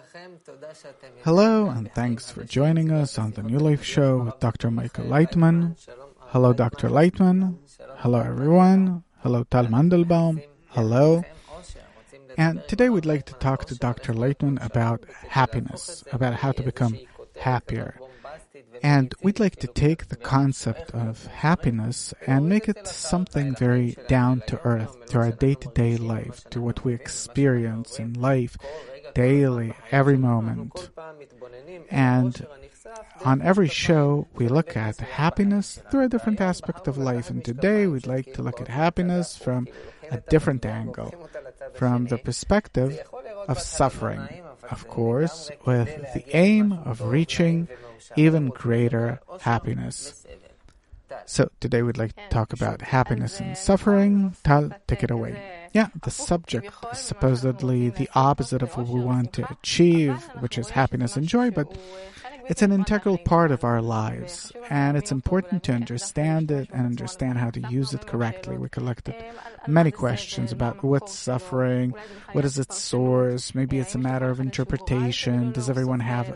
Hello, and thanks for joining us on the New Life Show with Dr. Michael Leitman. Hello, Dr. Leitman. Hello, everyone. Hello, Tal Mandelbaum. Hello. And today we'd like to talk to Dr. Leitman about happiness, about how to become happier. And we'd like to take the concept of happiness and make it something very down to earth, to our day-to-day life, to what we experience in life daily, every moment. And on every show, we look at happiness through a different aspect of life. And today, we'd like to look at happiness from a different angle, from the perspective of suffering, of course, with the aim of reaching even greater happiness. So today we'd like to talk about happiness and suffering. Tal, take it away. Yeah, the subject is supposedly the opposite of what we want to achieve, which is happiness and joy, but it's an integral part of our lives, and it's important to understand it and understand how to use it correctly. We collected many questions about what's suffering, what is its source, maybe it's a matter of interpretation, does everyone have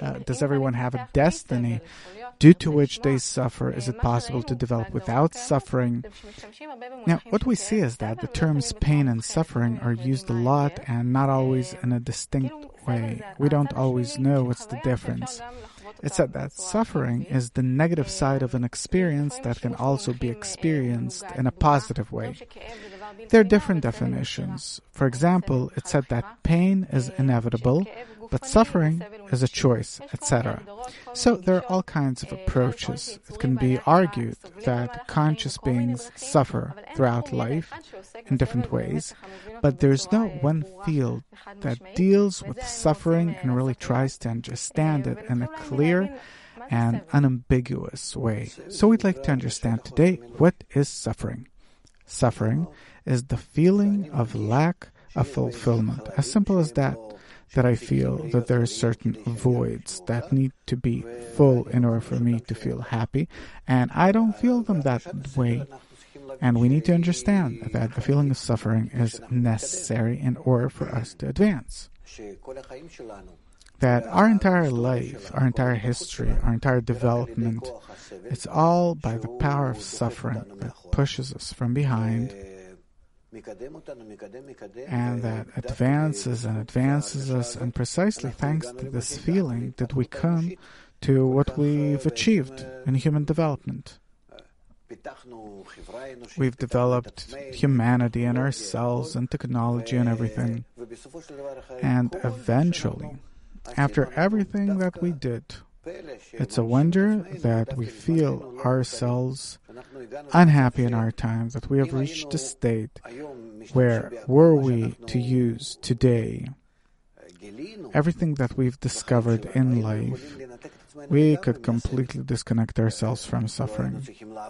a destiny due to which they suffer? Is it possible to develop without suffering? Now, what we see is that the terms pain and suffering are used a lot and not always in a distinct way. We don't always know what's the difference. It's said that suffering is the negative side of an experience that can also be experienced in a positive way. There are different definitions. For example, it's said that pain is inevitable, but suffering is a choice, etc. So there are all kinds of approaches. It can be argued that conscious beings suffer throughout life in different ways, but there's no one field that deals with suffering and really tries to understand it in a clear and unambiguous way. So we'd like to understand today, what is suffering? Suffering is the feeling of lack of fulfillment. As simple as that I feel that there are certain voids that need to be full in order for me to feel happy, and I don't feel them that way. And we need to understand that the feeling of suffering is necessary in order for us to advance. That our entire life, our entire history, our entire development, it's all by the power of suffering that pushes us from behind, and that advances and advances us, and precisely thanks to this feeling that we come to what we've achieved in human development. We've developed humanity and ourselves and technology and everything. And eventually, after everything that we did, it's a wonder that we feel ourselves unhappy in our time, that we have reached a state where, were we to use today everything that we've discovered in life, we could completely disconnect ourselves from suffering.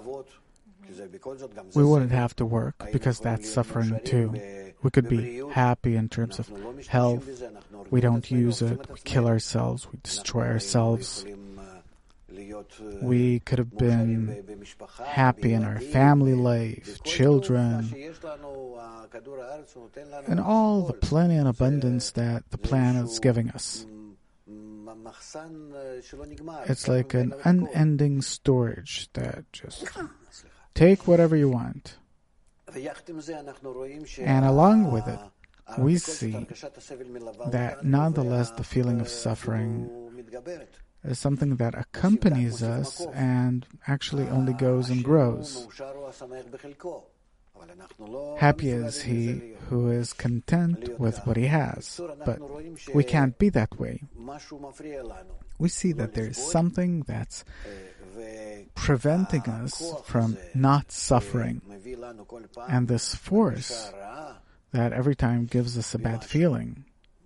We wouldn't have to work, because that's suffering too. We could be happy in terms of health. We don't use it. We kill ourselves. We destroy ourselves. We could have been happy in our family life, children, and all the plenty and abundance that the planet is giving us. It's like an unending storage that just take whatever you want. And along with it, we see that nonetheless the feeling of suffering is something that accompanies us and actually only goes and grows. Happy is he who is content with what he has, but we can't be that way. We see that there is something that's preventing us from not suffering, and this force that every time gives us a bad feeling,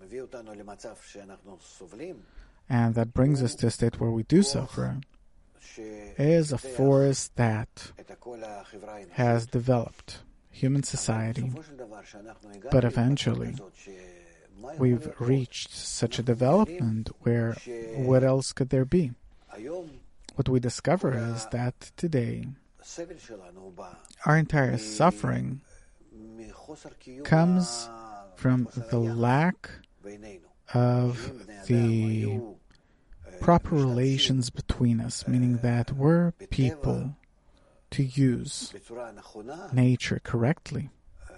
and that brings us to a state where we do suffer, is a force that has developed human society. But eventually, we've reached such a development where what else could there be? What we discover is that today, our entire suffering comes from the lack of the proper relations between us, meaning that we're people to use nature correctly,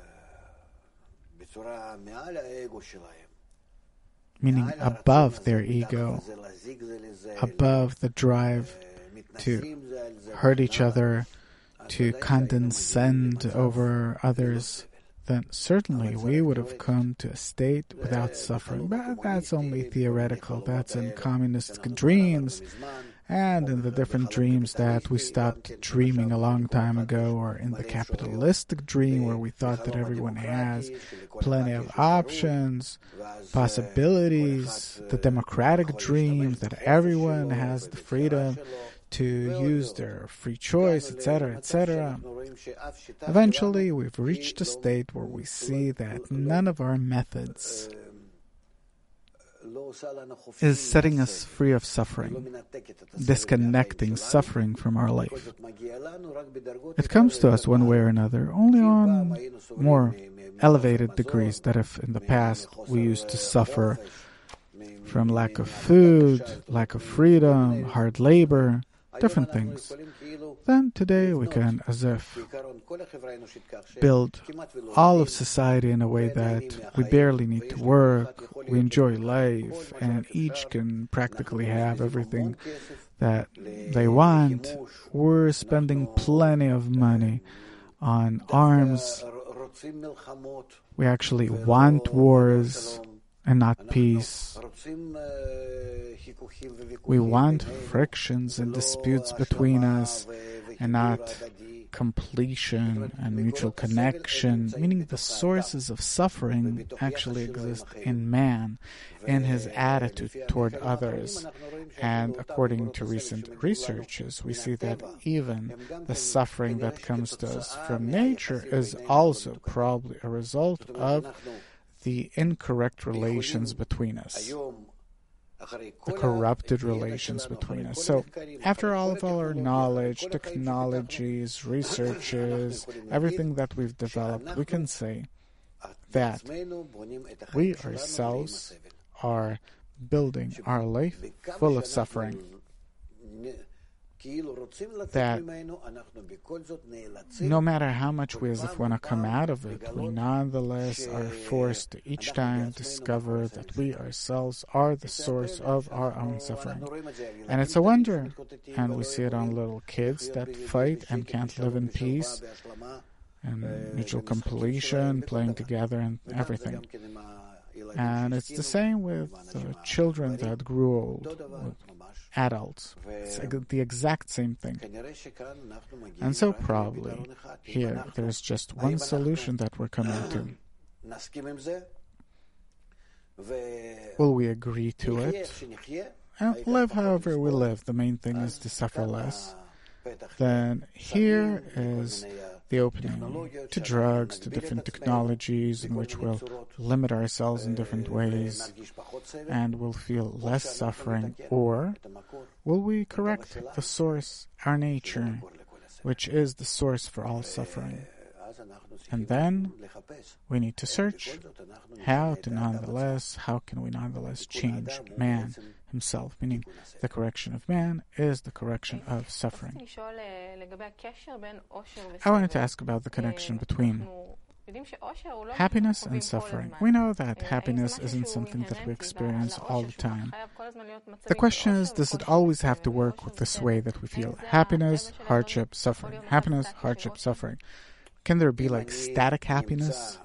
meaning above their ego, above the drive to hurt each other, to condescend over others, then certainly we would have come to a state without suffering. But that's only theoretical. That's in communist dreams and in the different dreams that we stopped dreaming a long time ago, or in the capitalistic dream where we thought that everyone has plenty of options, possibilities, the democratic dream that everyone has the freedom to use their free choice, etc., etc. Eventually, we've reached a state where we see that none of our methods is setting us free of suffering, disconnecting suffering from our life. It comes to us one way or another, only on more elevated degrees, that if in the past we used to suffer from lack of food, lack of freedom, hard labor, different things, then today we can, as if, build all of society in a way that we barely need to work, we enjoy life, and each can practically have everything that they want. We're spending plenty of money on arms. We actually want wars and not peace. We want frictions and disputes between us and not completion and mutual connection, meaning the sources of suffering actually exist in man, in his attitude toward others. And according to recent researches, we see that even the suffering that comes to us from nature is also probably a result of the incorrect relations between us, the corrupted relations between us. So, after all of our knowledge, technologies, researches, everything that we've developed, we can say that we ourselves are building our life full of suffering. That no matter how much we as if want to come out of it, we nonetheless are forced to each time discover that we ourselves are the source of our own suffering. And it's a wonder. And we see it on little kids that fight and can't live in peace, and mutual completion, playing together and everything. And it's the same with children that grew old, with adults. It's the exact same thing. And so probably here there's just one solution that we're coming to. Will we agree to it and live however we live? The main thing is to suffer less. Then here is the opening to drugs, to different technologies in which we'll limit ourselves in different ways and we'll feel less suffering. Or will we correct the source, our nature, which is the source for all suffering? And then we need to search how can we nonetheless change man himself, meaning the correction of man is the correction of suffering. I wanted to ask about the connection between happiness and suffering. We know that happiness isn't something that we experience all the time. The question is, does it always have to work with this way that we feel? Happiness, hardship, suffering. Happiness, hardship, suffering. Can there be like static happiness?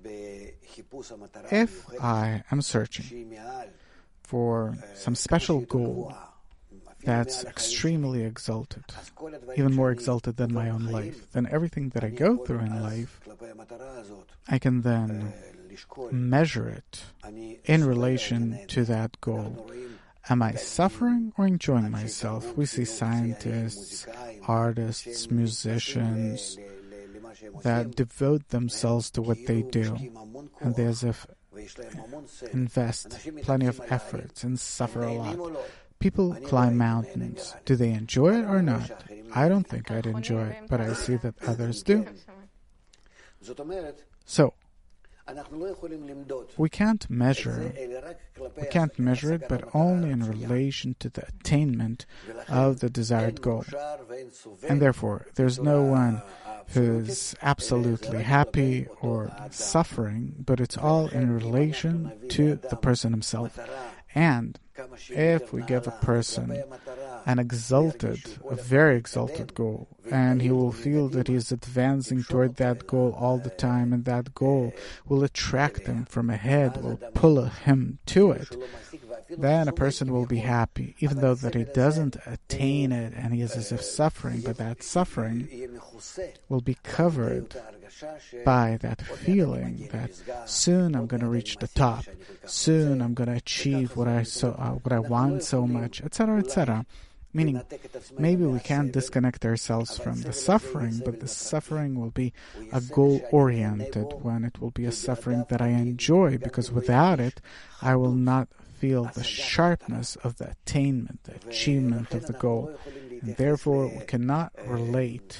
If I am searching for some special goal that's extremely exalted, even more exalted than my own life, then everything that I go through in life, I can then measure it in relation to that goal. Am I suffering or enjoying myself? We see scientists, artists, musicians that devote themselves to what they do, and they as if invest plenty of efforts and suffer a lot. People climb mountains. Do they enjoy it or not? I don't think I'd enjoy it, but I see that others do. So, We can't measure it, but only in relation to the attainment of the desired goal. And therefore, there's no one who's absolutely happy or suffering, but it's all in relation to the person himself. And if we give a person a very exalted goal, and he will feel that he is advancing toward that goal all the time, and that goal will attract him from ahead, will pull him to it, then a person will be happy, even though that he doesn't attain it and he is as if suffering, but that suffering will be covered by that feeling that soon I'm going to reach the top, soon I'm going to achieve what I want so much, etc., etc. Meaning, maybe we can't disconnect ourselves from the suffering, but the suffering will be a goal-oriented one. It will be a suffering that I enjoy, because without it, I will not feel the sharpness of the attainment, the achievement of the goal. And therefore, we cannot relate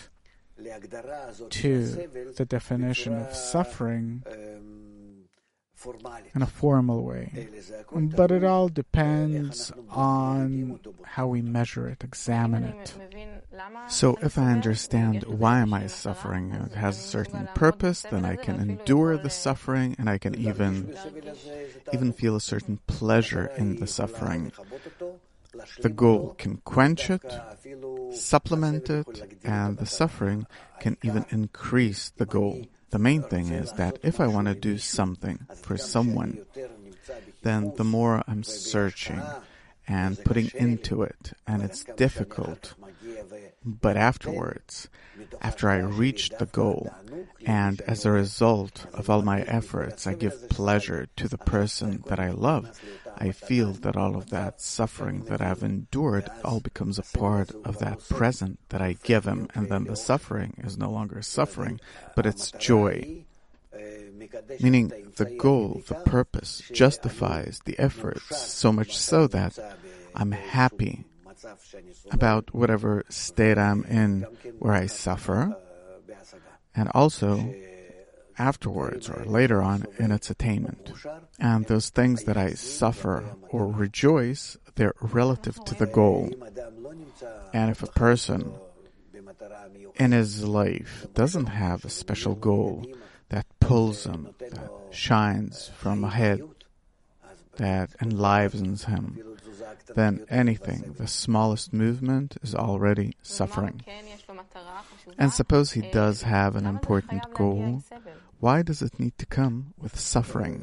to the definition of suffering in a formal way. But it all depends on how we measure it, examine it. So if I understand why am I suffering, it has a certain purpose, then I can endure the suffering, and I can even feel a certain pleasure in the suffering. The goal can quench it, supplement it, and the suffering can even increase the goal. The main thing is that if I want to do something for someone, then the more I'm searching and putting into it, and it's difficult, but afterwards, after I reach the goal, and as a result of all my efforts, I give pleasure to the person that I love, I feel that all of that suffering that I've endured all becomes a part of that present that I give him, and then the suffering is no longer suffering, but it's joy. Meaning the goal, the purpose, justifies the efforts, so much so that I'm happy about whatever state I'm in where I suffer, and also afterwards or later on in its attainment. And those things that I suffer or rejoice, they're relative to the goal. And if a person in his life doesn't have a special goal that pulls him, that shines from ahead, that enlivens him, then anything, the smallest movement, is already suffering. And suppose he does have an important goal, why does it need to come with suffering?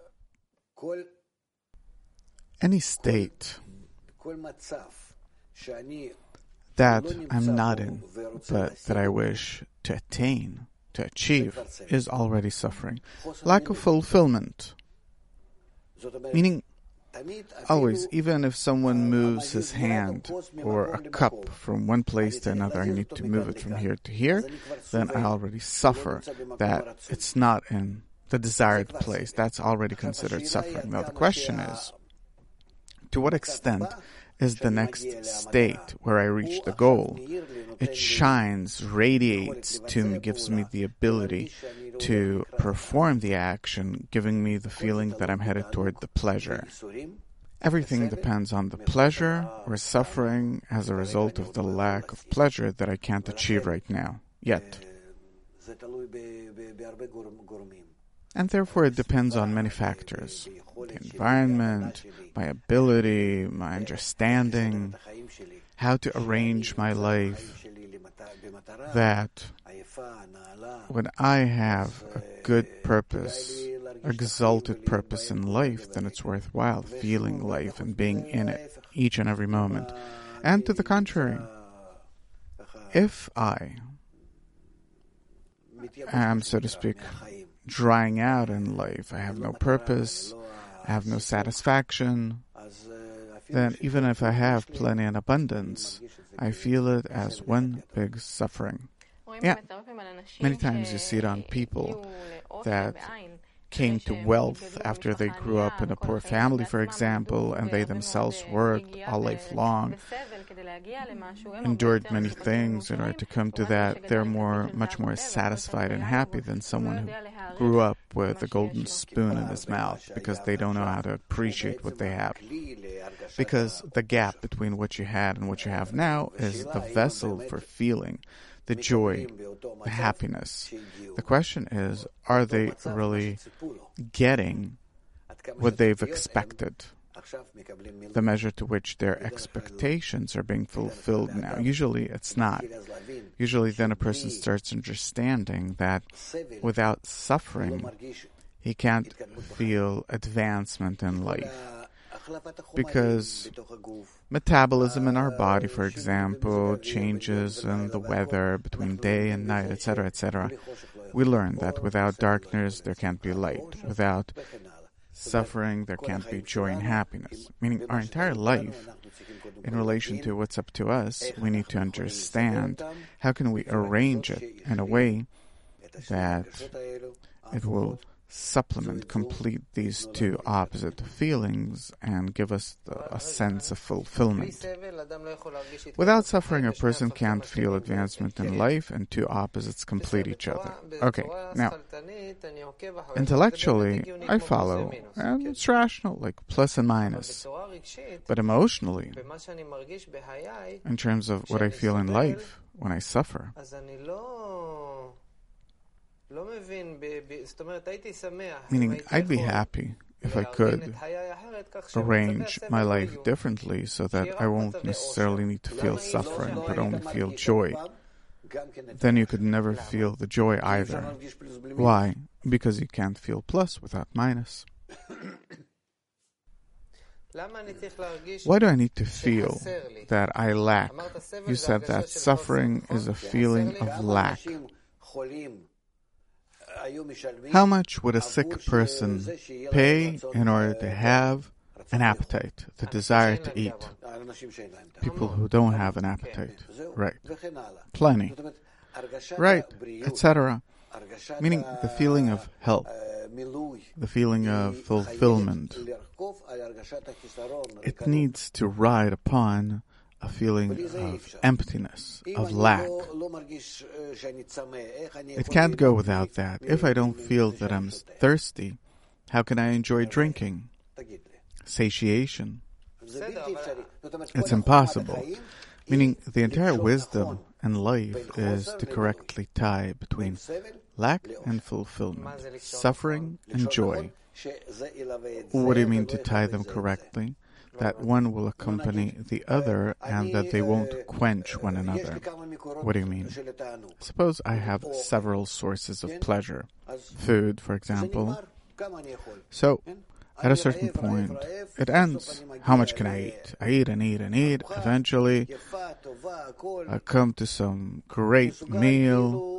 Any state that I'm not in, but that I wish to attain, to achieve, is already suffering. Lack of fulfillment. Meaning, always, even if someone moves his hand or a cup from one place to another, I need to move it from here to here, then I already suffer that it's not in the desired place. That's already considered suffering. Now the question is, to what extent is the next state where I reach the goal? It shines, radiates to me, gives me the ability to perform the action, giving me the feeling that I'm headed toward the pleasure. Everything depends on the pleasure or suffering as a result of the lack of pleasure that I can't achieve right now, yet. And therefore it depends on many factors. The environment, my ability, my understanding, how to arrange my life, that when I have a good purpose, exalted purpose in life, then it's worthwhile feeling life and being in it each and every moment. And to the contrary, if I am, so to speak, drying out in life, I have no purpose, I have no satisfaction, then even if I have plenty and abundance, I feel it as one big suffering. Yeah, many times you see it on people that came to wealth after they grew up in a poor family, for example, and they themselves worked all life long, endured many things in order to come to that. They're much more satisfied and happy than someone who grew up with a golden spoon in his mouth because they don't know how to appreciate what they have. Because the gap between what you had and what you have now is the vessel for feeling the joy, the happiness. The question is, are they really getting what they've expected? The measure to which their expectations are being fulfilled now. Usually it's not. Usually then a person starts understanding that without suffering, he can't feel advancement in life. Because metabolism in our body, for example, changes in the weather between day and night, etc., etc. We learn that without darkness, there can't be light. Without suffering, there can't be joy and happiness. Meaning our entire life, in relation to what's up to us, we need to understand how can we arrange it in a way that it will supplement, complete these two opposite feelings and give us a sense of fulfillment. Without suffering, a person can't feel advancement in life, and two opposites complete each other. Okay, now, intellectually, I follow, and it's rational, like plus and minus. But emotionally, in terms of what I feel in life when I suffer, meaning I'd be happy if I could arrange my life differently so that I won't necessarily need to feel suffering, but only feel joy. Then you could never feel the joy either. Why? Because you can't feel plus without minus. Why do I need to feel that I lack? You said that suffering is a feeling of lack. How much would a sick person pay in order to have an appetite, the desire to eat? People who don't have an appetite. Right. Plenty. Right. Etc. Meaning the feeling of health, the feeling of fulfillment. It needs to ride upon a feeling of emptiness, of lack. It can't go without that. If I don't feel that I'm thirsty, how can I enjoy drinking? Satiation. It's impossible. Meaning the entire wisdom in life is to correctly tie between lack and fulfillment, suffering and joy. What do you mean to tie them correctly? That one will accompany the other and that they won't quench one another. What do you mean? Suppose I have several sources of pleasure. Food, for example. So, at a certain point, it ends. How much can I eat? I eat and eat and eat. Eventually, I come to some great meal.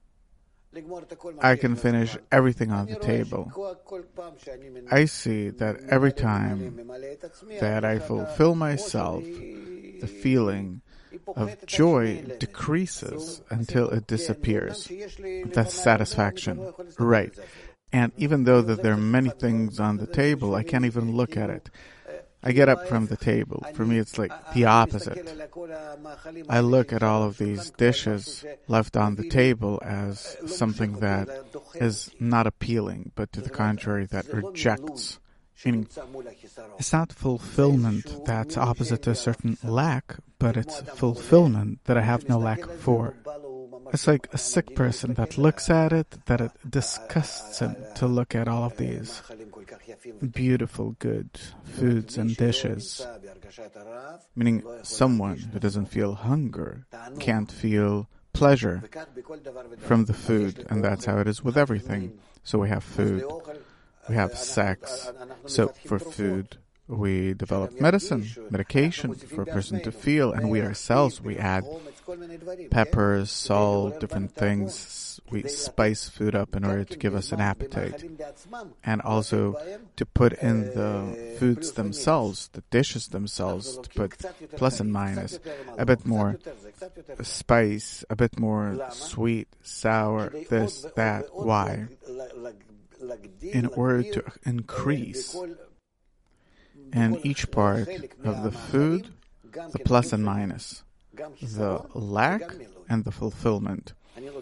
I can finish everything on the table. I see that every time that I fulfill myself, the feeling of joy decreases until it disappears. That's satisfaction. Right. And even though that there are many things on the table, I can't even look at it. I get up from the table. For me, it's like the opposite. I look at all of these dishes left on the table as something that is not appealing, but to the contrary, that rejects. Meaning, it's not fulfillment that's opposite to a certain lack, but it's fulfillment that I have no lack for. It's like a sick person that looks at it, that it disgusts him to look at all of these beautiful, good foods and dishes. Meaning someone who doesn't feel hunger can't feel pleasure from the food, and that's how it is with everything. So we have food, we have sex. So for food, we develop medication for a person to feel, and we ourselves, we add peppers, salt, different things. We spice food up in order to give us an appetite. And also to put in the foods themselves, the dishes themselves, to put plus and minus, a bit more spice, a bit more sweet, sour, this, that. Why? In order to increase in each part of the food the plus and minus, the lack and the fulfillment.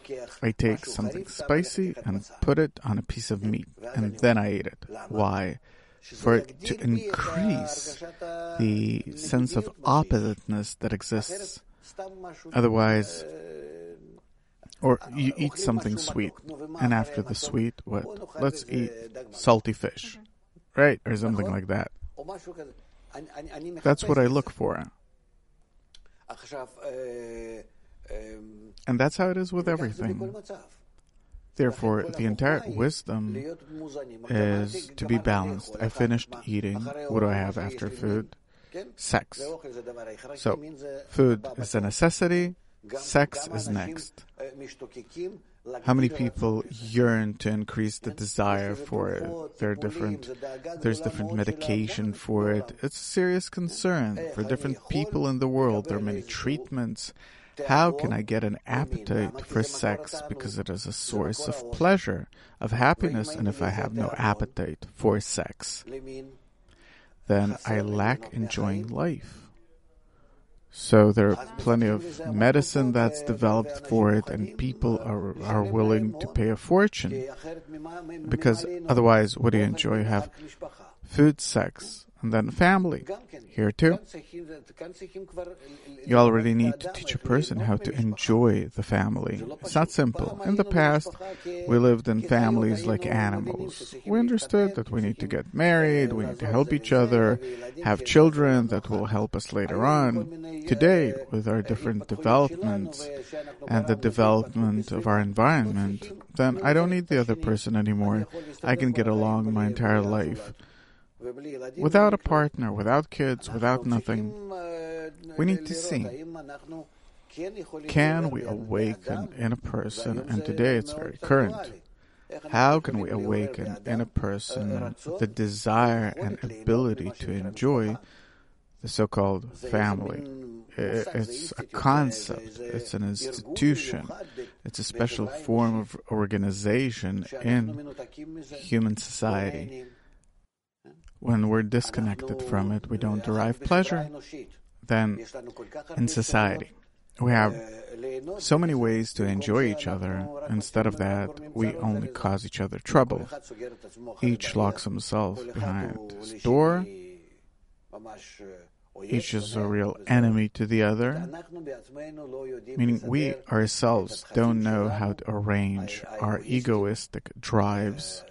I take something spicy and put it on a piece of meat, and then I eat it. Why? For it to increase the sense of oppositeness that exists. Otherwise, or you eat something sweet, and after the sweet, what? Let's eat salty fish, right? Or something like that. That's what I look for. And that's how it is with everything. Therefore, the entire wisdom is to be balanced. I finished eating. What do I have after food? Sex. So, food is a necessity. Sex is next. How many people yearn to increase the desire for it? There's different medication for it. It's a serious concern for different people in the world. There are many treatments. How can I get an appetite for sex? Because it is a source of pleasure, of happiness, and if I have no appetite for sex, then I lack enjoying life. So there are plenty of medicine that's developed for it, and people are willing to pay a fortune. Because otherwise, what do you enjoy? You have food, sex, and then family. Here too. You already need to teach a person how to enjoy the family. It's not simple. In the past, we lived in families like animals. We understood that we need to get married, we need to help each other, have children that will help us later on. Today, with our different developments and the development of our environment, then I don't need the other person anymore. I can get along my entire life. Without a partner, without kids, without nothing, we need to see, can we awaken in a person, and today it's very current, how can we awaken in a person the desire and ability to enjoy the so-called family? It's a concept, it's an institution, it's a special form of organization in human society. When we're disconnected from it, we don't derive pleasure. Then, in society, we have so many ways to enjoy each other. Instead of that, we only cause each other trouble. Each locks himself behind his door. Each is a real enemy to the other. Meaning we ourselves don't know how to arrange our egoistic drives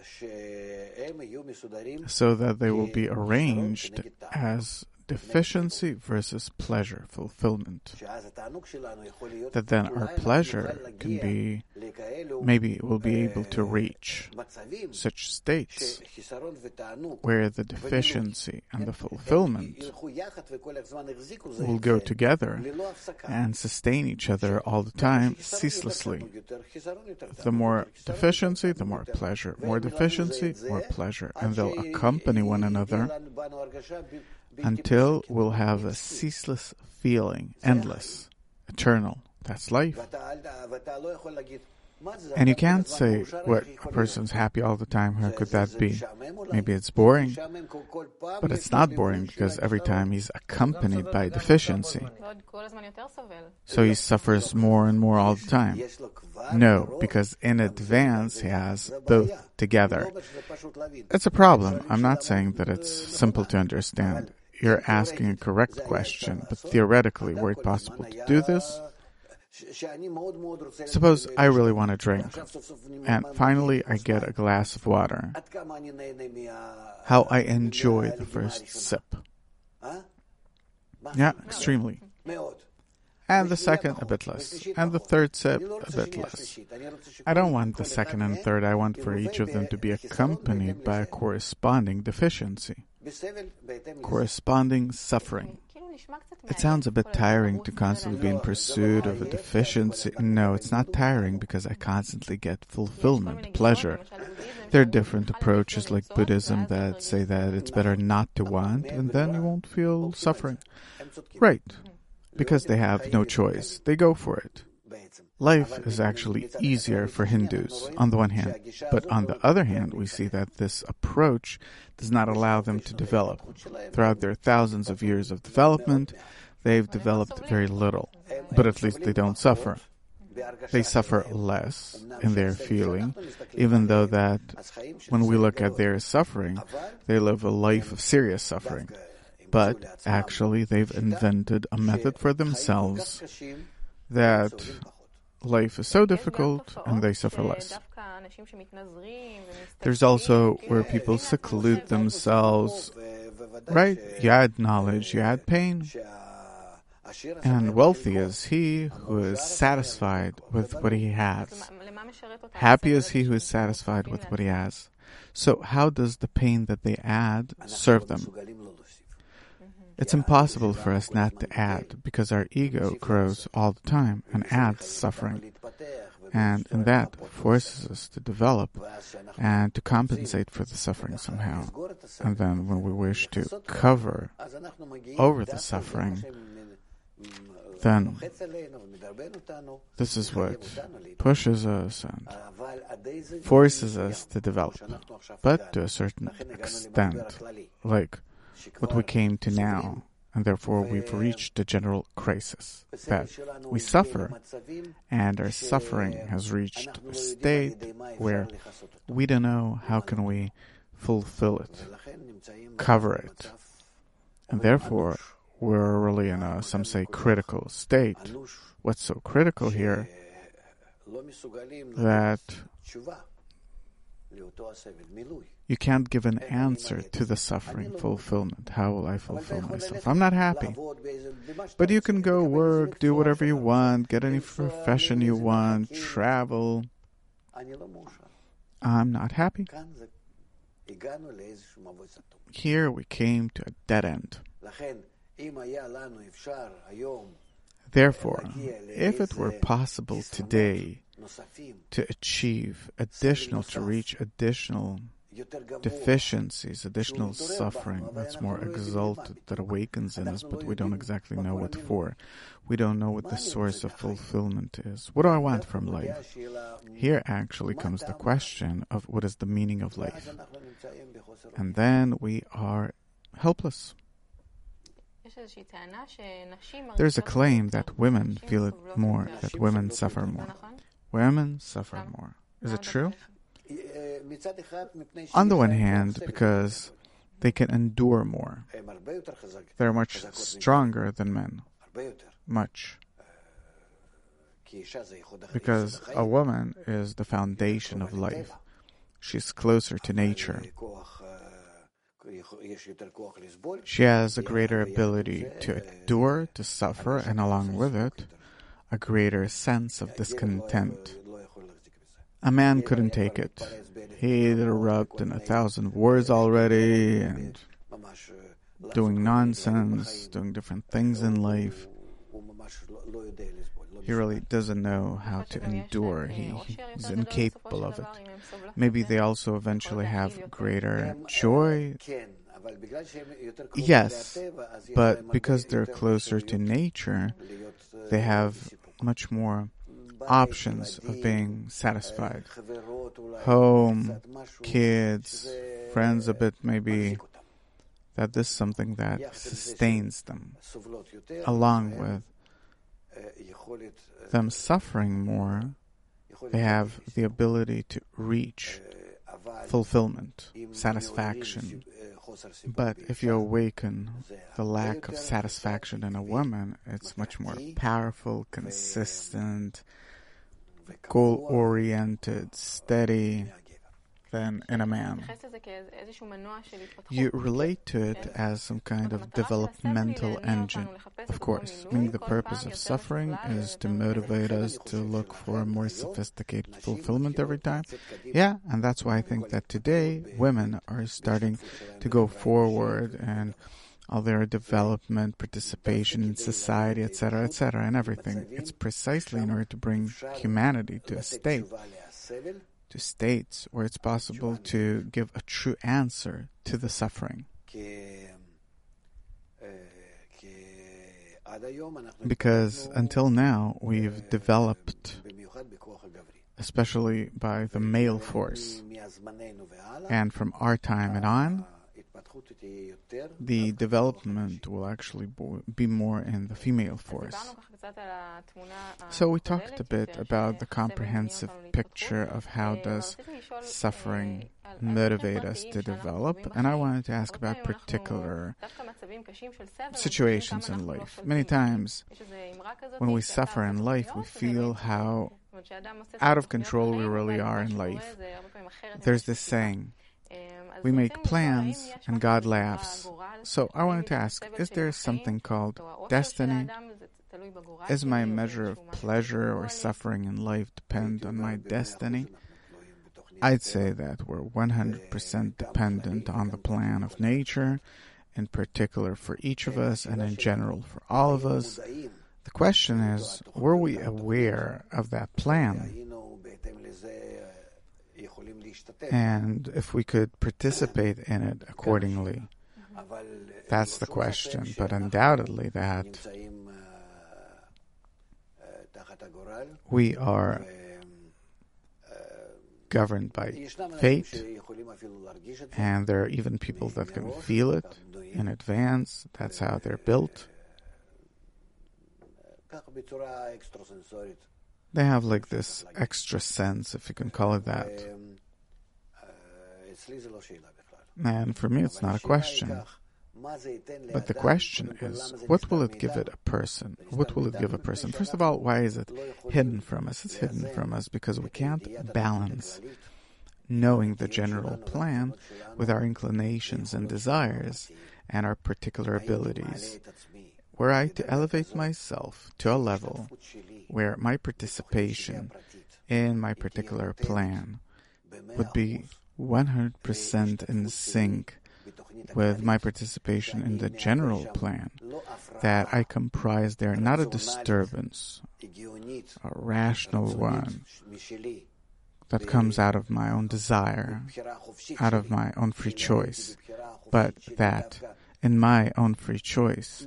so that they will be arranged as deficiency versus pleasure, fulfillment. That then our pleasure can be, maybe we'll be able to reach such states where the deficiency and the fulfillment will go together and sustain each other all the time, ceaselessly. The more deficiency, the more pleasure. More deficiency, more pleasure. And they'll accompany one another until we'll have a ceaseless feeling, endless, eternal. That's life. And you can't say what a person's happy all the time. How could that be? Maybe it's boring. But it's not boring because every time he's accompanied by deficiency. So he suffers more and more all the time. No, because in advance he has both together. It's a problem. I'm not saying that it's simple to understand. You're asking a correct question, but theoretically, were it possible to do this? Suppose I really want to drink, and finally I get a glass of water. How I enjoy the first sip. Yeah, extremely. And the second, a bit less. And the third sip, a bit less. I don't want the second and third. I want for each of them to be accompanied by a corresponding deficiency. Corresponding suffering. It sounds a bit tiring to constantly be in pursuit of a deficiency. No, it's not tiring because I constantly get fulfillment, pleasure. There are different approaches like Buddhism that say that it's better not to want, and then you won't feel suffering. Right. Because they have no choice. They go for it. Life is actually easier for Hindus, on the one hand. But on the other hand, we see that this approach does not allow them to develop. Throughout their thousands of years of development, they've developed very little. But at least they don't suffer. they suffer less in their feeling, even though that when we look at their suffering, they live a life of serious suffering. But actually, they've invented a method for themselves that life is so difficult and they suffer less. There's also where people seclude themselves, right? You add knowledge, you add pain. And wealthy is he who is satisfied with what he has. Happy is he who is satisfied with what he has. So how does the pain that they add serve them? It's impossible for us not to add, because our ego grows all the time and adds suffering. And that forces us to develop and to compensate for the suffering somehow. And then when we wish to cover over the suffering, then this is what pushes us and forces us to develop. But to a certain extent, like what we came to now, and therefore we've reached the general crisis that we suffer, and our suffering has reached a state where we don't know how can we fulfill it, cover it, and therefore we're really in a, some say, critical state. What's so critical here? That you can't give an answer to the suffering fulfillment. How will I fulfill myself? I'm not happy. But you can go work, do whatever you want, get any profession you want, travel. I'm not happy. Here we came to a dead end. Therefore, if it were possible today to achieve additional, to reach additional deficiencies, additional suffering that's more exalted, that awakens in us, but we don't exactly know what for. We don't know what the source of fulfillment is. What do I want from life? Here actually comes the question of what is the meaning of life. And then we are helpless. There's a claim that women feel it more, that women suffer more. Women suffer more. Is it true? On the one hand, because they can endure more. They're much stronger than men. Much. Because a woman is the foundation of life. She's closer to nature. She has a greater ability to endure, to suffer, and along with it, a greater sense of discontent. A man couldn't take it. He'd erupted in 1,000 wars already, and doing nonsense, doing different things in life. He really doesn't know how to endure. He's incapable of it. Maybe they also eventually have greater joy. Yes, but because they're closer to nature, they have much more options of being satisfied. Home, kids, friends a bit maybe. That this is something that sustains them, along with them suffering more. They have the ability to reach fulfillment, satisfaction. But if you awaken the lack of satisfaction in a woman, it's much more powerful, consistent, goal-oriented, steady than in a man. You relate to it as some kind of developmental engine. Of course, meaning the purpose of suffering is to motivate us to look for a more sophisticated fulfillment every time. Yeah, and that's why I think that today women are starting to go forward and all their development, participation in society, etc., and everything. It's precisely in order to bring humanity to a state, to states where it's possible to give a true answer to the suffering. Because until now, we've developed, especially by the male force, and from our time and on, the development will actually be more in the female force. So we talked a bit about the comprehensive picture of how does suffering motivate us to develop, and I wanted to ask about particular situations in life. Many times when we suffer in life, we feel how out of control we really are in life. There's this saying, we make plans and God laughs. So I wanted to ask, is there something called destiny? Is my measure of pleasure or suffering in life depend on my destiny? I'd say that we're 100% dependent on the plan of nature, in particular for each of us and in general for all of us. The question is, were we aware of that plan? And if we could participate in it accordingly. That's the question. But undoubtedly that we are governed by fate, and there are even people that can feel it in advance. That's how they're built. They have like this extra sense, if you can call it that. And for me, it's not a question. But the question is, what will it give it a person? What will it give a person? First of all, why is it hidden from us? It's hidden from us because we can't balance knowing the general plan with our inclinations and desires and our particular abilities. Were I to elevate myself to a level where my participation in my particular plan would be 100% in sync with my participation in the general plan, that I comprise there not a disturbance, a rational one that comes out of my own desire, out of my own free choice, but that in my own free choice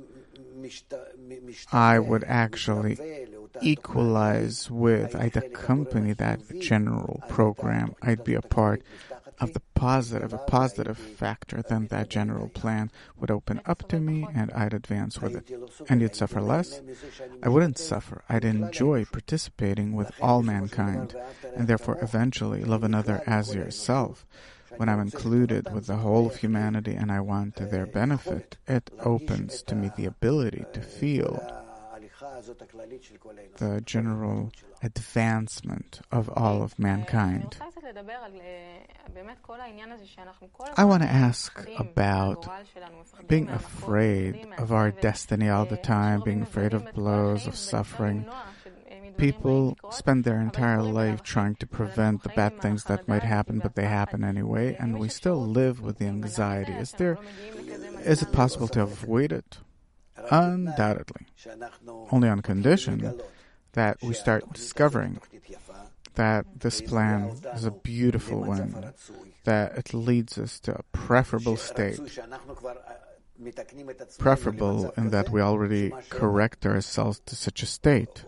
I would actually equalize with, I'd accompany that general program, I'd be a part of a positive factor, then that general plan would open up to me and I'd advance with it. And you'd suffer less? I wouldn't suffer. I'd enjoy participating with all mankind, and therefore eventually love another as yourself. When I'm included with the whole of humanity and I want to their benefit, it opens to me the ability to feel the general advancement of all of mankind. I want to ask about being afraid of our destiny all the time, being afraid of blows, of suffering. People spend their entire life trying to prevent the bad things that might happen, but they happen anyway, and we still live with the anxiety. Is it possible to avoid it? Undoubtedly. Only on condition that we start discovering that this plan is a beautiful one, that it leads us to a preferable state. Preferable in that we already correct ourselves to such a state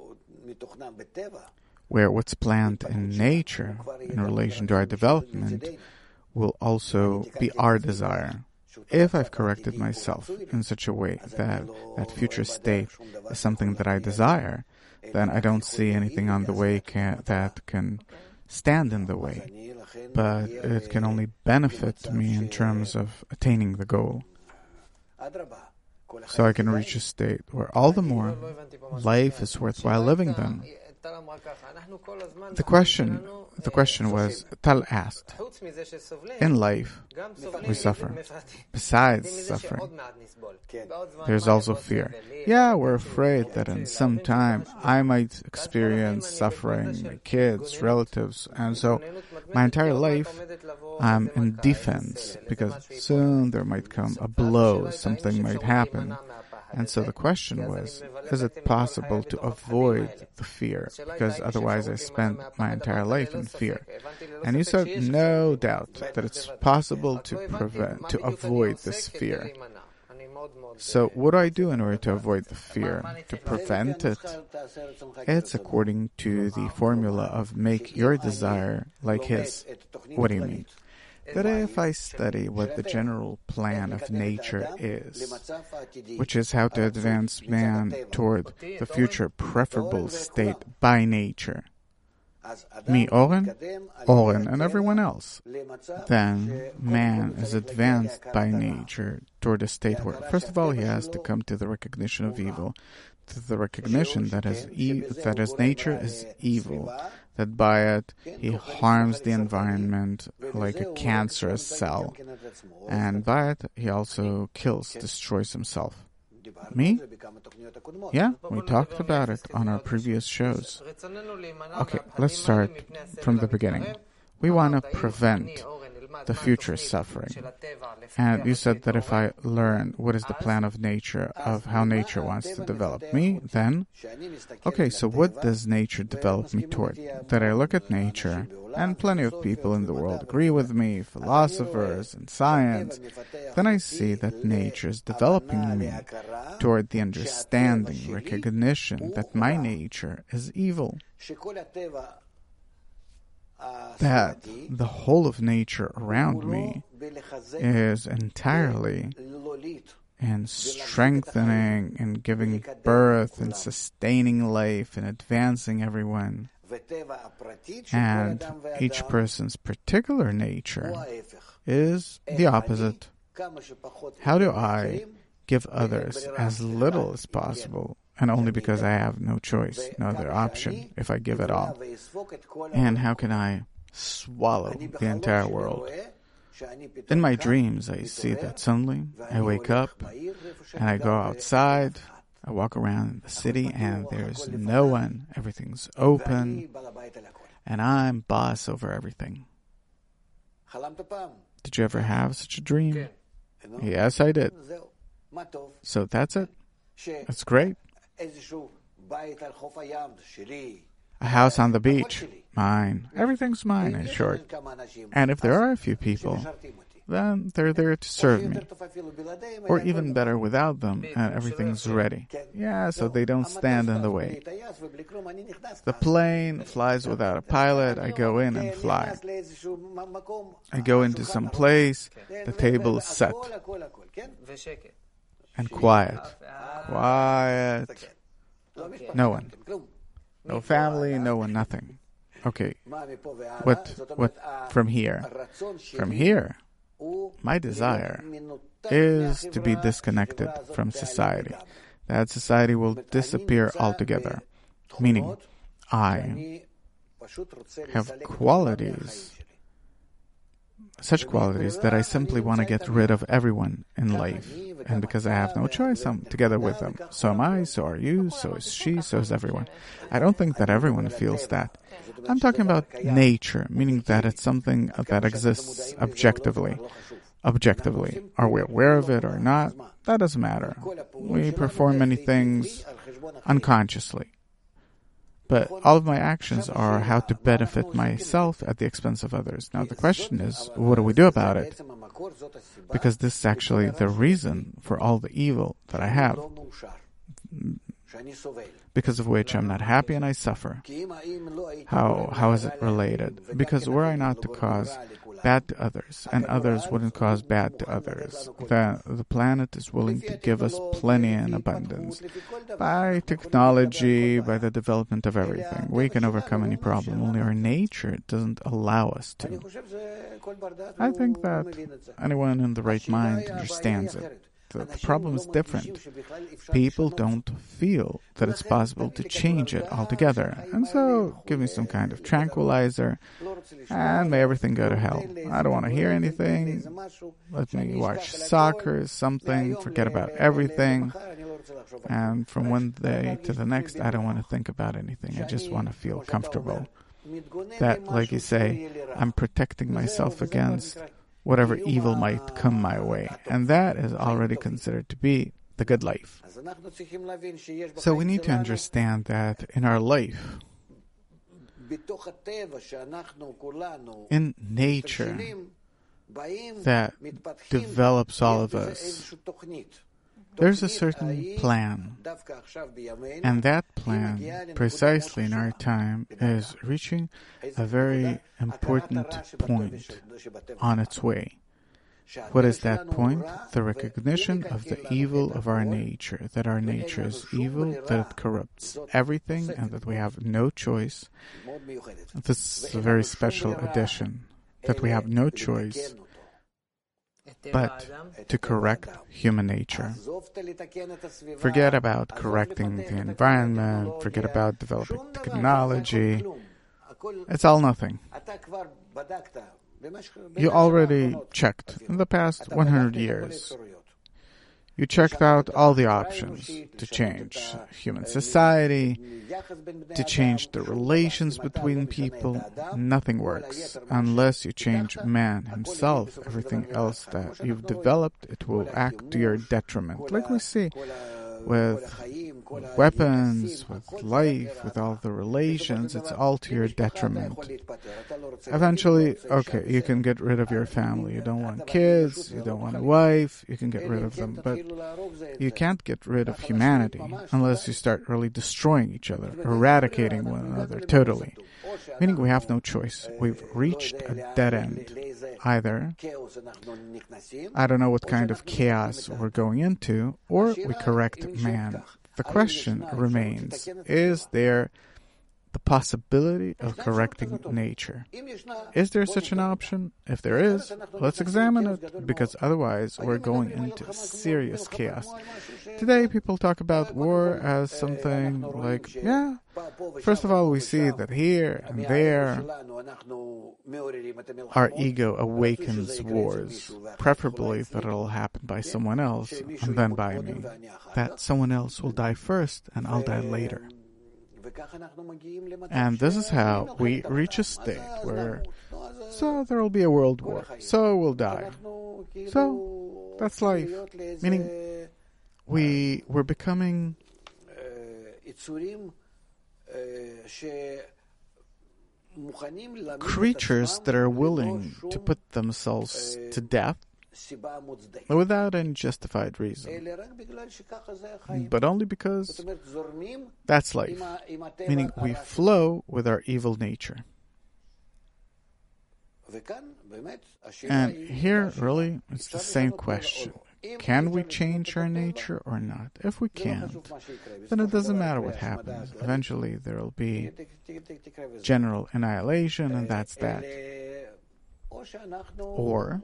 where what's planned in nature in relation to our development will also be our desire. If I've corrected myself in such a way that that future state is something that I desire, then I don't see anything on the way that can stand in the way. But it can only benefit me in terms of attaining the goal. So I can reach a state where all the more life is worthwhile living then. The question was, Tal asked, in life we suffer. Besides suffering, there's also fear. Yeah, we're afraid that in some time I might experience suffering, my kids, relatives, and so my entire life I'm in defense because soon there might come a blow, something might happen. And so the question was, is it possible to avoid the fear? Because otherwise I spent my entire life in fear. And you said, no doubt, that it's possible to avoid this fear. So what do I do in order to avoid the fear, to prevent it? It's according to the formula of make your desire like his. What do you mean? that if I study what the general plan of nature is, which is how to advance man toward the future preferable state by nature, me, Oren, and everyone else, then man is advanced by nature toward a state where, first of all, he has to come to the recognition of evil, to the recognition that his nature is evil, that by it he harms the environment like a cancerous cell, and by it he also destroys himself. Me? Yeah, we talked about it on our previous shows. Okay, let's start from the beginning. We want to prevent the future suffering. And you said that if I learn what is the plan of nature, of how nature wants to develop me, then, okay, so what does nature develop me toward? That I look at nature, and plenty of people in the world agree with me, philosophers and science, then I see that nature is developing me toward the understanding, recognition that my nature is evil. That the whole of nature around me is entirely in strengthening and giving birth and sustaining life and advancing everyone. And each person's particular nature is the opposite. How do I give others as little as possible, and only because I have no choice, no other option, if I give it all? And how can I swallow the entire world? In my dreams, I see that suddenly I wake up and I go outside, I walk around the city and there's no one, everything's open, and I'm boss over everything. Did you ever have such a dream? Yes, I did. So that's it. That's great. A house on the beach. Mine. Everything's mine, in short. And if there are a few people, then they're there to serve me. Or even better, without them, and everything's ready. Yeah, so they don't stand in the way. The plane flies without a pilot. I go in and fly. I go into some place. The table is set. And quiet. Quiet. No one. No family, no one, nothing. Okay. What from here? From here, my desire is to be disconnected from society. That society will disappear altogether. Meaning, I have qualities, such qualities that I simply want to get rid of everyone in life. And because I have no choice, I'm together with them. So am I, so are you, so is she, so is everyone. I don't think that everyone feels that. I'm talking about nature, meaning that it's something that exists objectively. Objectively. Are we aware of it or not? That doesn't matter. We perform many things unconsciously. But all of my actions are how to benefit myself at the expense of others. Now the question is, what do we do about it? Because this is actually the reason for all the evil that I have, because of which I'm not happy and I suffer. How is it related? Because were I not to cause bad to others, and others wouldn't cause bad to others, the planet is willing to give us plenty and abundance. By technology, by the development of everything, we can overcome any problem. Only our nature doesn't allow us to. I think that anyone in the right mind understands it. The problem is different. People don't feel that it's possible to change it altogether. And so, give me some kind of tranquilizer, and may everything go to hell. I don't want to hear anything. Let me watch soccer, something, forget about everything. And from one day to the next, I don't want to think about anything. I just want to feel comfortable. That, like you say, I'm protecting myself against whatever evil might come my way. And that is already considered to be the good life. So we need to understand that in our life, in nature that develops all of us, There's a certain plan, and that plan, precisely in our time, is reaching a very important point on its way. What is that point? The recognition of the evil of our nature, that our nature is evil, that it corrupts everything, and that we have no choice. This is a very special addition, that we have no choice but to correct human nature. Forget about correcting the environment, forget about developing technology. It's all nothing. You already checked in the past 100 years. You checked out all the options to change human society, to change the relations between people. Nothing works unless you change man himself. Everything else that you've developed, it will act to your detriment. Like we see with weapons, with life, with all the relations, it's all to your detriment. Eventually, okay, you can get rid of your family. You don't want kids, you don't want a wife, you can get rid of them. But you can't get rid of humanity unless you start really destroying each other, eradicating one another totally. Meaning we have no choice. We've reached a dead end. Either, I don't know what kind of chaos we're going into, or we correct man. The question remains, is there the possibility of correcting nature? Is there such an option? If there is, let's examine it, because otherwise we're going into serious chaos. Today people talk about war as something like, yeah, first of all we see that here and there our ego awakens wars, preferably that it'll happen by someone else and then by me. That someone else will die first and I'll die later. And this is how we reach a state where, so there will be a world war, so we'll die. So that's life. Meaning we're becoming creatures that are willing to put themselves to death without any justified reason, but only because that's life. Meaning we flow with our evil nature. And here, really, it's the same question. Can we change our nature or not? If we can't, then it doesn't matter what happens. Eventually, there will be general annihilation, and that's that. Or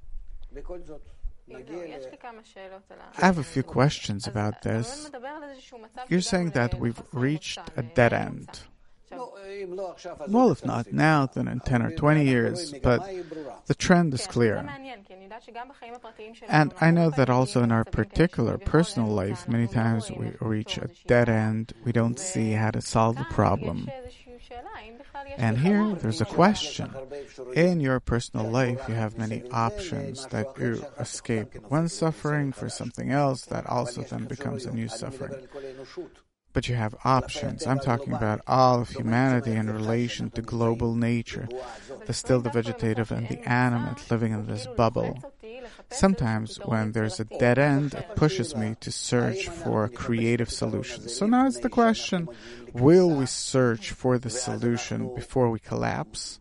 I have a few questions about this. You're saying that we've reached a dead end. Well, if not now, then in 10 or 20 years, but the trend is clear. And I know that also in our particular personal life, many times we reach a dead end. We don't see how to solve the problem. And here, there's a question. In your personal life, you have many options that you escape one suffering for something else that also then becomes a new suffering. But you have options. I'm talking about all of humanity in relation to global nature, still the vegetative and the animate living in this bubble. Sometimes when there's a dead end, it pushes me to search for a creative solution. So now it's the question, will we search for the solution before we collapse?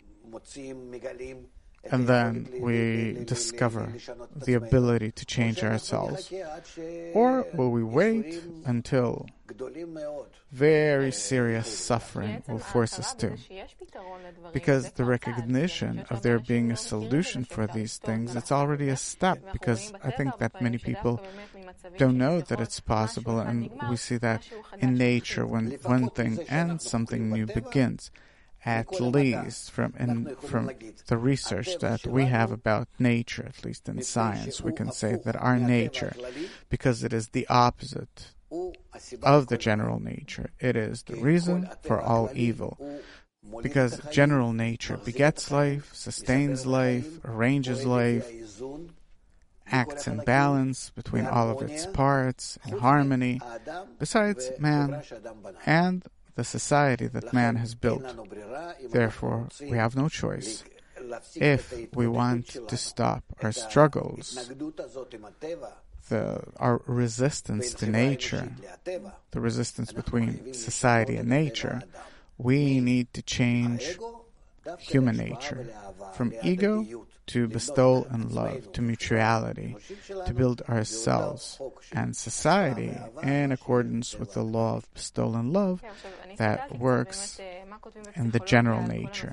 And then we discover the ability to change ourselves? Or will we wait until very serious suffering will force us to? Because the recognition of there being a solution for these things, it's already a step, because I think that many people don't know that it's possible, and we see that in nature when one thing ends, something new begins. At least from the research that we have about nature, at least in science, we can say that our nature, because it is the opposite of the general nature, it is the reason for all evil. Because general nature begets life, sustains life, arranges life, acts in balance between all of its parts, in harmony, besides man and the society that man has built. Therefore, we have no choice. If we want to stop our struggles our resistance to nature, the resistance between society and nature, we need to change human nature from ego to bestowal and love, to mutuality, to build ourselves and society in accordance with the law of bestowal and love that works in the general nature.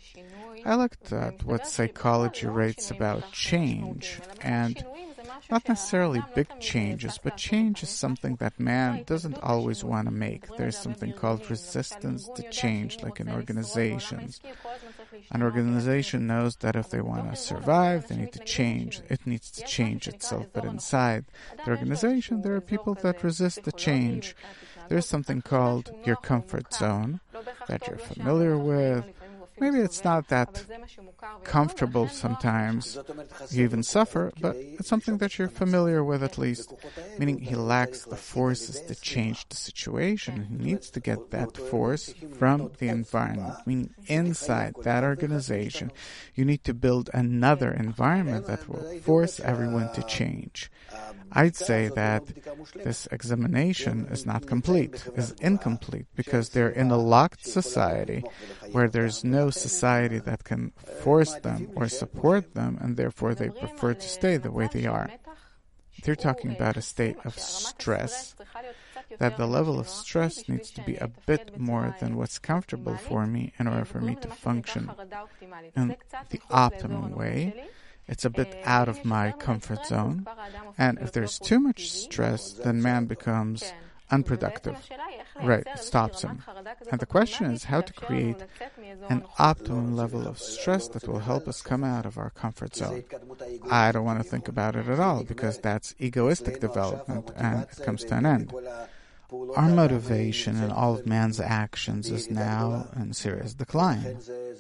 I looked at what psychology writes about change, and not necessarily big changes, but change is something that man doesn't always want to make. There's something called resistance to change, like in organizations. An organization knows that if they want to survive, they need to change. It needs to change itself. But inside the organization, there are people that resist the change. There's something called your comfort zone that you're familiar with. Maybe it's not that comfortable sometimes. You even suffer, but it's something that you're familiar with at least, meaning he lacks the forces to change the situation. He needs to get that force from the environment, meaning inside that organization. You need to build another environment that will force everyone to change. I'd say that this examination is not complete, is incomplete, because they're in a locked society where there's no society that can force them or support them, and therefore they prefer to stay the way they are. They're talking about a state of stress, that the level of stress needs to be a bit more than what's comfortable for me in order for me to function in the optimum way. It's a bit out of my comfort zone, and if there's too much stress, then man becomes unproductive. Right, it stops him. And the question is how to create an optimum level of stress that will help us come out of our comfort zone. I don't want to think about it at all, because that's egoistic development, and it comes to an end. Our motivation in all of man's actions is now in serious decline,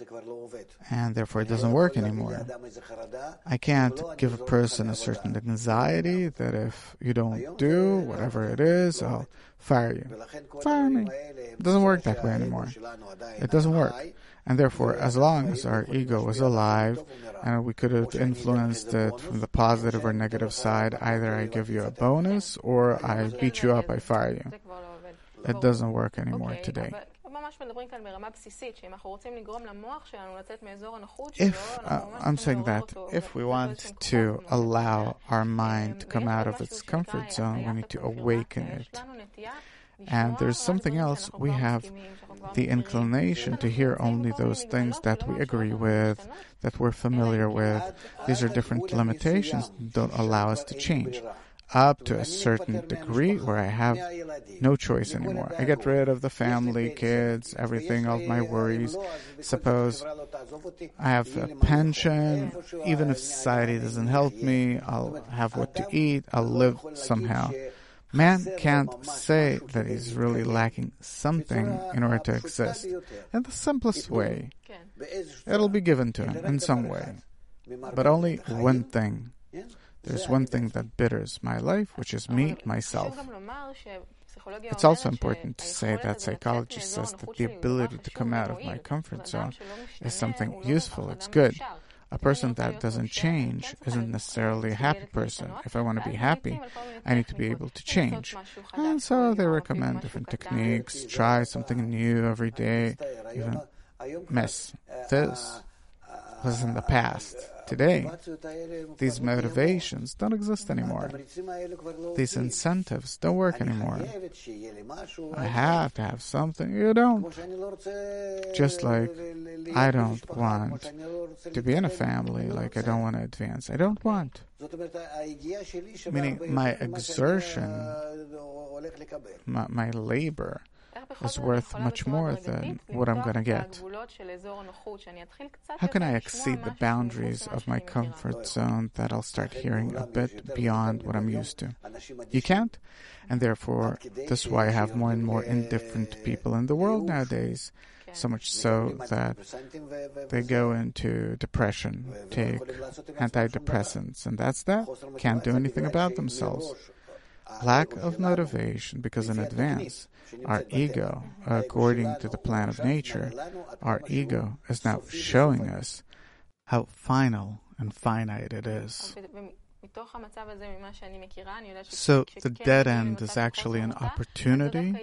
and therefore it doesn't work anymore. I can't give a person a certain anxiety that if you don't do whatever it is, I'll fire you. Fire me. It doesn't work that way anymore. It doesn't work. And therefore, as long as our ego was alive, and we could have influenced it from the positive or negative side, either I give you a bonus or I beat you up, I fire you. It doesn't work anymore today. I'm saying that if we want to allow our mind to come out of its comfort zone, we need to awaken it. And there's something else. We have the inclination to hear only those things that we agree with, that we're familiar with. These are different limitations that don't allow us to change. Up to a certain degree where I have no choice anymore. I get rid of the family, kids, everything, all of my worries. Suppose I have a pension, even if society doesn't help me, I'll have what to eat, I'll live somehow. Man can't say that he's really lacking something in order to exist. In the simplest way, it'll be given to him in some way. But only one thing. There's one thing that bitters my life, which is me, myself. It's also important to say that psychology says that the ability to come out of my comfort zone is something useful, it's good. A person that doesn't change isn't necessarily a happy person. If I want to be happy, I need to be able to change. And so they recommend different techniques, try something new every day, even miss this was in the past. Today, these motivations don't exist anymore. These incentives don't work anymore. I have to have something. You don't. Just like I don't want to be in a family, like I don't want to advance. I don't want. Meaning my exertion, my labor, is worth much more than what I'm going to get. How can I exceed the boundaries of my comfort zone that I'll start hearing a bit beyond what I'm used to? You can't, and therefore this is why I have more and more indifferent people in the world nowadays, so much so that they go into depression, take antidepressants, and that's that. Can't do anything about themselves. Lack of motivation, because in advance, our ego, according to the plan of nature, our ego is now showing us how final and finite it is. So the dead end is actually an opportunity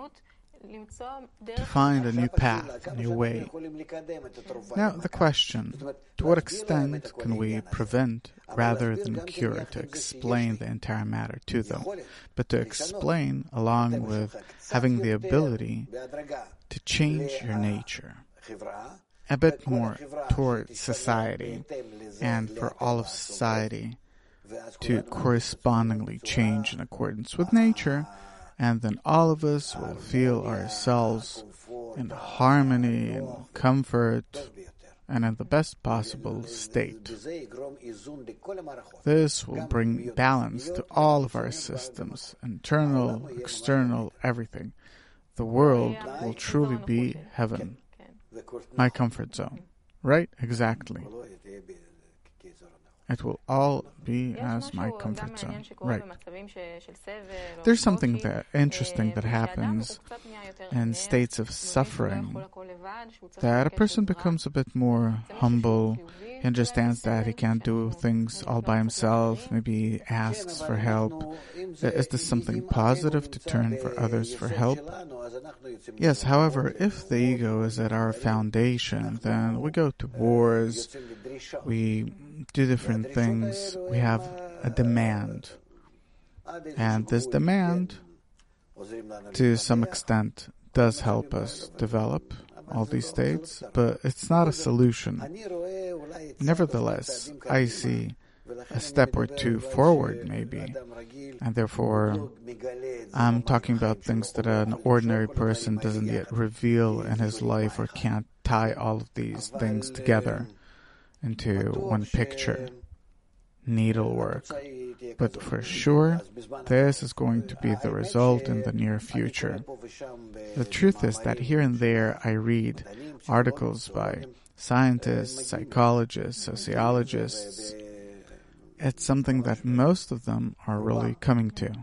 to find a new path, a new way. Now the question, to what extent can we prevent rather than cure, to explain the entire matter to them, but to explain along with having the ability to change your nature a bit more toward society, and for all of society to correspondingly change in accordance with nature, and then all of us will feel ourselves in harmony and comfort and in the best possible state. This will bring balance to all of our systems, internal, external, everything. The world will truly be heaven, my comfort zone. Right? Exactly. It will all be as my comfort zone. Right. There's something interesting that happens in states of suffering, that a person becomes a bit more humble. He understands that he can't do things all by himself. Maybe he asks for help. Is this something positive, to turn for others for help? Yes, however, if the ego is at our foundation, then we go to wars, we do different things, we have a demand. And this demand, to some extent, does help us develop all these states, but it's not a solution. Nevertheless, I see a step or two forward, maybe, and therefore I'm talking about things that an ordinary person doesn't yet reveal in his life, or can't tie all of these things together into one picture, needlework. But for sure, this is going to be the result in the near future. The truth is that here and there I read articles by scientists, psychologists, sociologists. It's something that most of them are really coming to.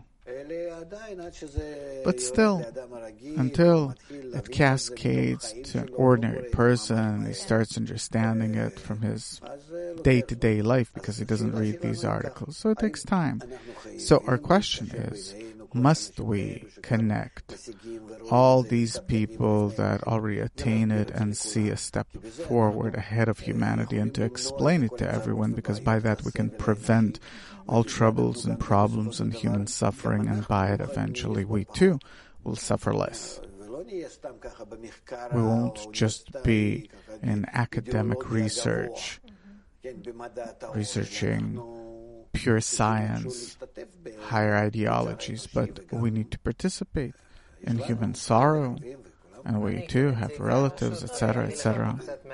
But still, until it cascades to an ordinary person, he starts understanding it from his day-to-day life, because he doesn't read these articles. So it takes time. So our question is, must we connect all these people that already attain it and see a step forward ahead of humanity, and to explain it to everyone, because by that we can prevent all troubles and problems and human suffering, and by it eventually we too will suffer less. We won't just be in academic research, researching pure science, higher ideologies, but we need to participate in human sorrow, and we too have relatives, etc., etc.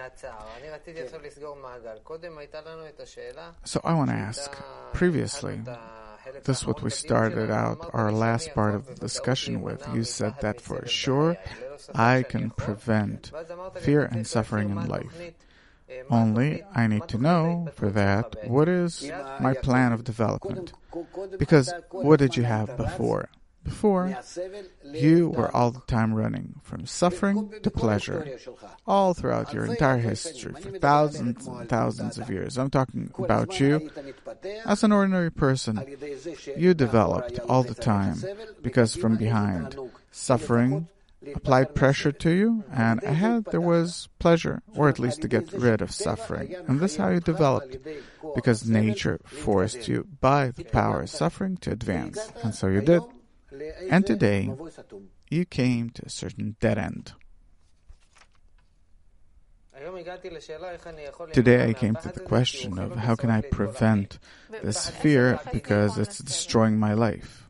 So I want to ask, previously, this is what we started out our last part of the discussion with. You said that for sure I can prevent fear and suffering in life. Only I need to know for that what is my plan of development. Because what did you have before? Before, you were all the time running from suffering to pleasure, all throughout your entire history, for thousands and thousands of years. I'm talking about you as an ordinary person. You developed all the time, because from behind, suffering applied pressure to you, and ahead there was pleasure, or at least to get rid of suffering. And this is how you developed, because nature forced you by the power of suffering to advance. And so you did. And today, you came to a certain dead end. Today I came to the question of how can I prevent this fear, because it's destroying my life.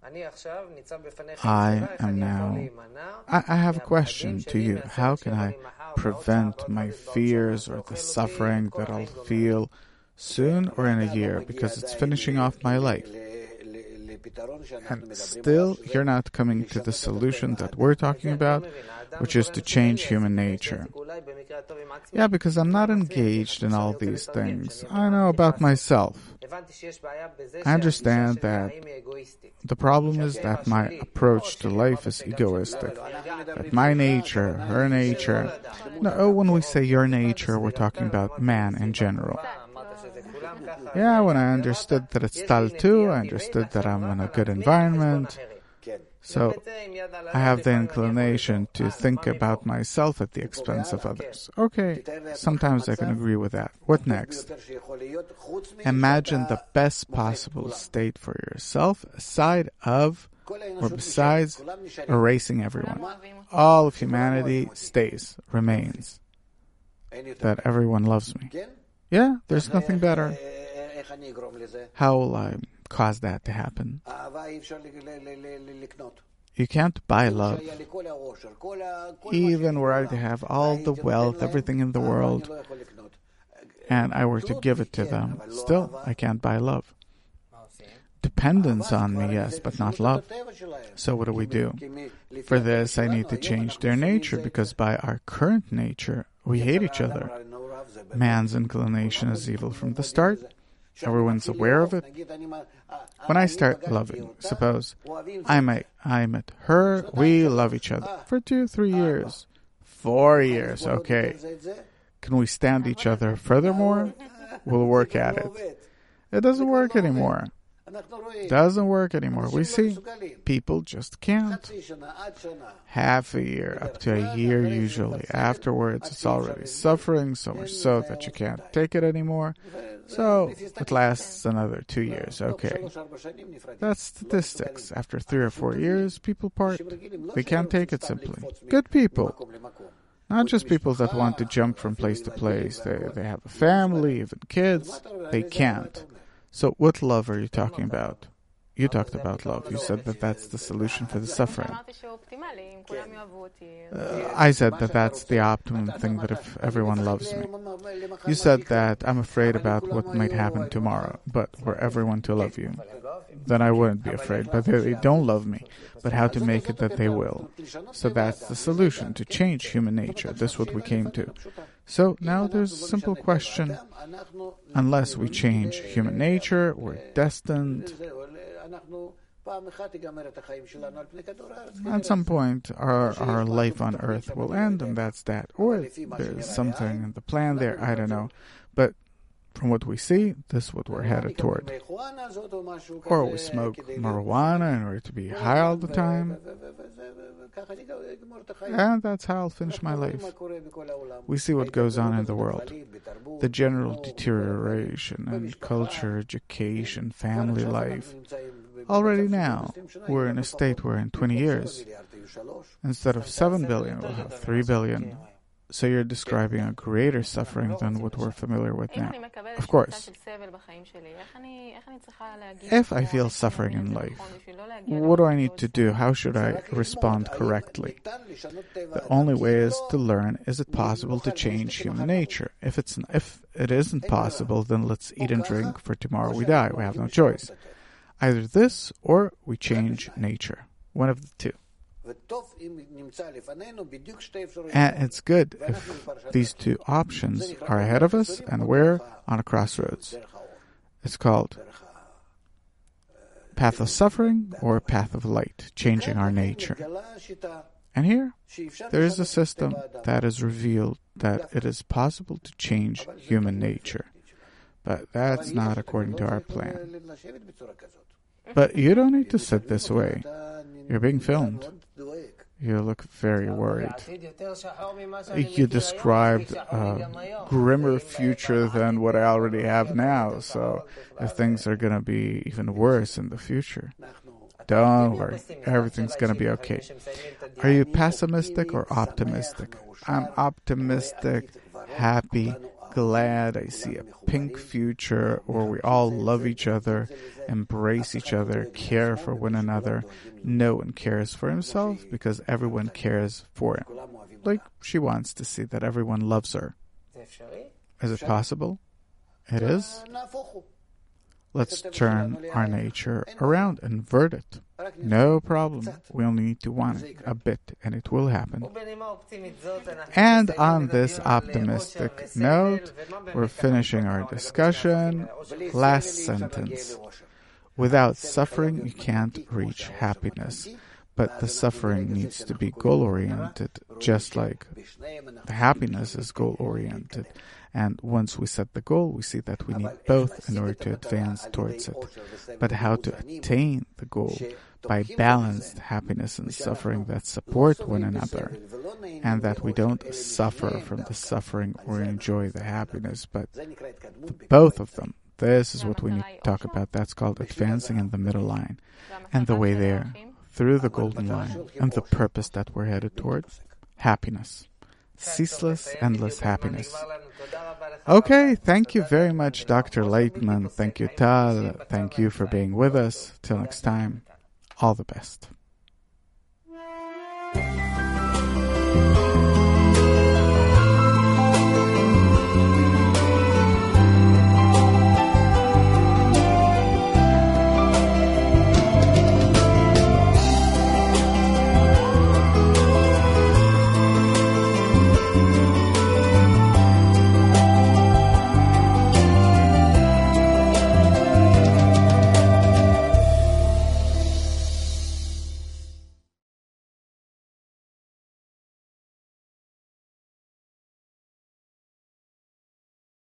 I have a question to you. How can I prevent my fears or the suffering that I'll feel soon or in a year, because it's finishing off my life? And still, you're not coming to the solution that we're talking about, which is to change human nature. Yeah, because I'm not engaged in all these things. I know about myself. I understand that the problem is that my approach to life is egoistic. That my nature, her nature... No, when we say your nature, we're talking about man in general. Yeah, when I understood that it's tal too, I understood that I'm in a good environment. So I have the inclination to think about myself at the expense of others. Okay, sometimes I can agree with that. What next? Imagine the best possible state for yourself aside of or besides erasing everyone. All of humanity stays, remains. That everyone loves me. Yeah, there's nothing better. How will I cause that to happen? You can't buy love. Even were I to have all the wealth, everything in the world, and I were to give it to them, still I can't buy love. Dependence on me, yes, but not love. So what do? For this, I need to change their nature, because by our current nature, we hate each other. Man's inclination is evil from the start. Everyone's aware of it. When I start loving, suppose I met her, we love each other for 2-3 years, 4 years, okay. Can we stand each other furthermore? We'll work at it. It doesn't work anymore. We see people just can't. Half a year, up to a year usually. Afterwards, it's already suffering, so much so that you can't take it anymore. So it lasts another 2 years, okay. That's statistics. After 3 or 4 years, people part. They can't take it simply. Good people. Not just people that want to jump from place to place. They have a family, even kids. They can't. So what love are you talking about? You talked about love. You said that that's the solution for the suffering. I said that that's the optimum thing, that if everyone loves me. You said that I'm afraid about what might happen tomorrow, but were everyone to love you, then I wouldn't be afraid. But they don't love me. But how to make it that they will? So that's the solution, to change human nature. This is what we came to. So now there's a simple question. Unless we change human nature, we're destined. At some point, our life on Earth will end, and that's that. Or there's something in the plan there, I don't know. But from what we see, this is what we're headed toward. Or we smoke marijuana in order to be high all the time. And that's how I'll finish my life. We see what goes on in the world. The general deterioration in culture, education, family life. Already now, we're in a state where in 20 years, instead of 7 billion, we'll have 3 billion. So you're describing a greater suffering than what we're familiar with now. Of course. If I feel suffering in life, what do I need to do? How should I respond correctly? The only way is to learn, is it possible to change human nature? If it isn't possible, then let's eat and drink, for tomorrow we die. We have no choice. Either this or we change nature. One of the two. And it's good if these two options are ahead of us and we're on a crossroads. It's called path of suffering or path of light, changing our nature. And here, there is a system that is revealed that it is possible to change human nature. But that's not according to our plan. But you don't need to sit this way. You're being filmed. You look very worried. You described a grimmer future than what I already have now, so if things are going to be even worse in the future, don't worry. Everything's going to be okay. Are you pessimistic or optimistic? I'm optimistic, happy, glad. I see a pink future where we all love each other, embrace each other, care for one another. No one cares for himself because everyone cares for him. Like she wants to see that everyone loves her. Is it possible? It is. Let's turn our nature around, invert it. No problem. We only need to want it a bit, and it will happen. And on this optimistic note, we're finishing our discussion. Last sentence. Without suffering, you can't reach happiness. But the suffering needs to be goal-oriented, just like the happiness is goal-oriented. And once we set the goal, we see that we need both in order to advance towards it. But how to attain the goal? By balanced happiness and suffering that support one another, and that we don't suffer from the suffering or enjoy the happiness, but both of them. This is what we need to talk about. That's called advancing in the middle line. And the way there, through the golden line, and the purpose that we're headed towards, happiness. Ceaseless, endless happiness. Okay, thank you very much, Dr. Lightman. Thank you, Tal. Thank you for being with us. Till next time, all the best.